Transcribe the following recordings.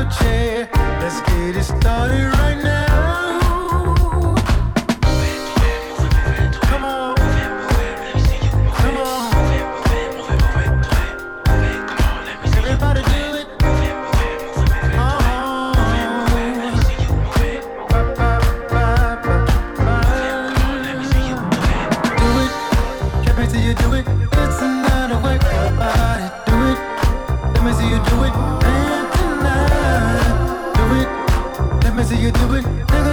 chair. Let's get it started right now. Come on. Come on. Everybody do it. You do it, it's another way. Everybody do it. Let me see you do it. And tonight, do it. Let me see you do it.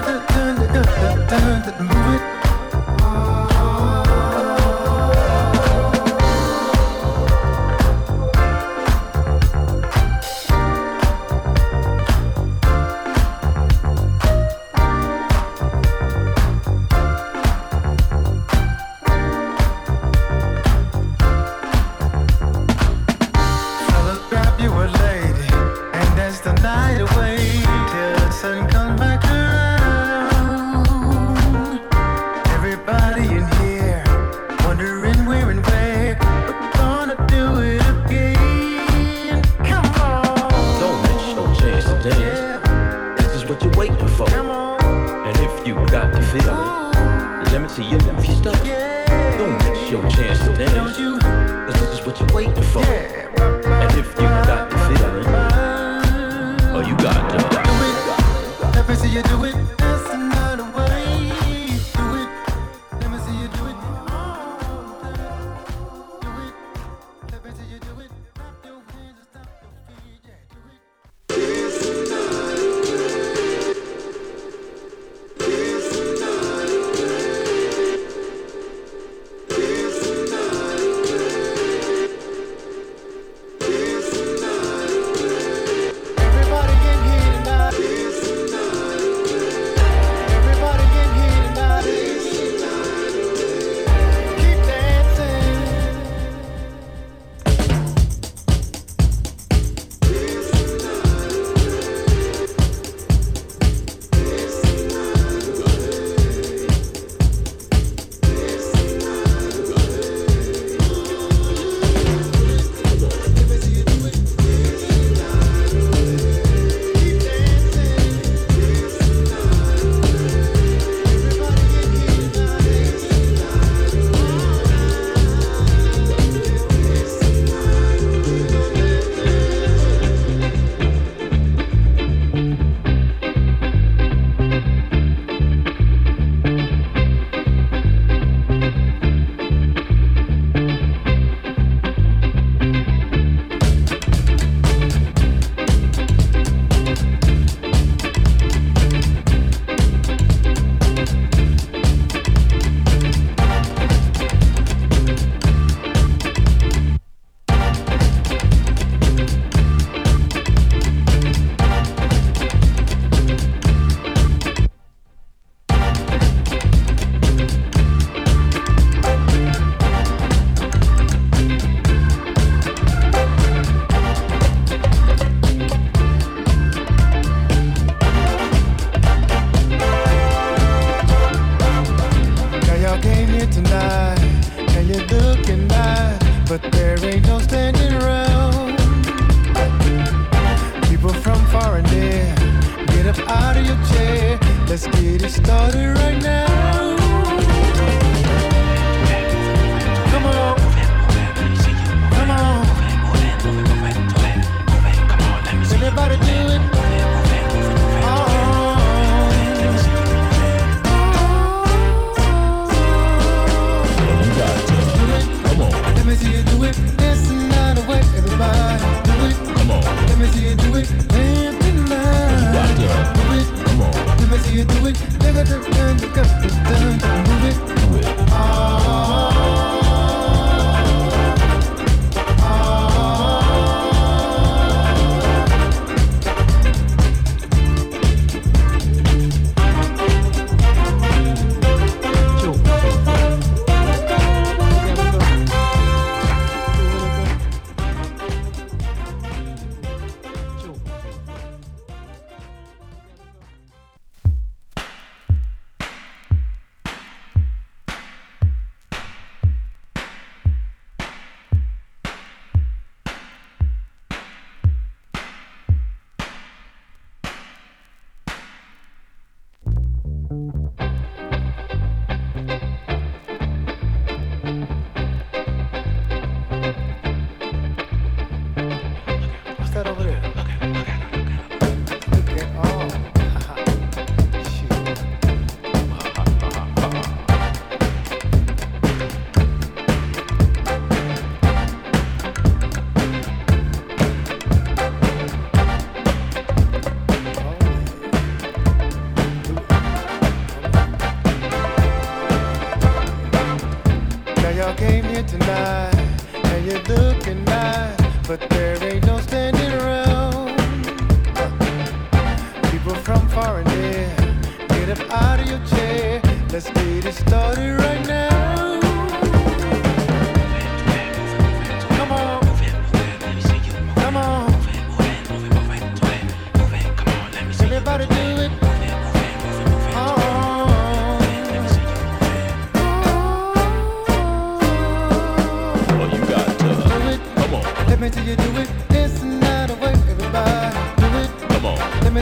Move it.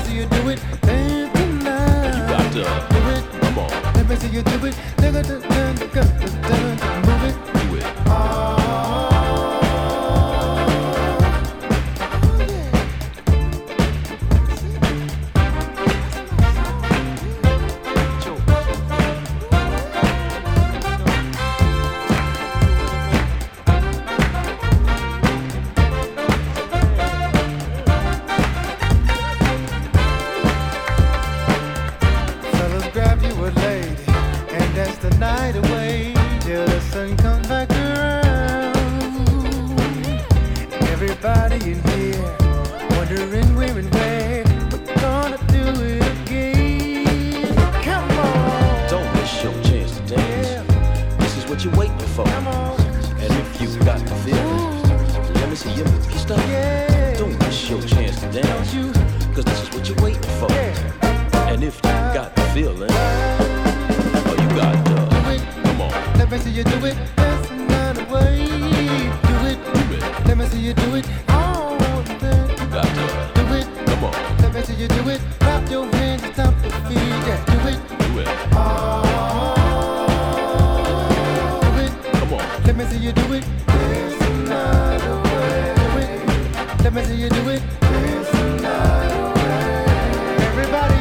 see you do it. Dance tonight. You got to do it. Come on. Let me see you do it. Move it. Do it. Fellas, grab you a lady and dance the night away till the sun comes back around. Everybody in here wondering where and when we're gonna do it again. Come on, Don't miss your chance to dance. yeah, This is what you're waiting for. come on, And if you got the feeling, let me see you move your stuff. yeah. Don't miss your chance to Don't dance. you? Cause this is what you're waiting for. Yeah. And if you got the feeling, oh, you got Do it. come on, Let me see you do it. Dance the night away. Do it. do it. Let me see you do it. Oh, then You got do it. come on, Let me see you do it. Clap your hands and stomp your feet. Yeah, do it. do it. Do it. Come on. Let me see you do it. Dance the night away. Do it. Let me see you do it. Dance the night away. Everybody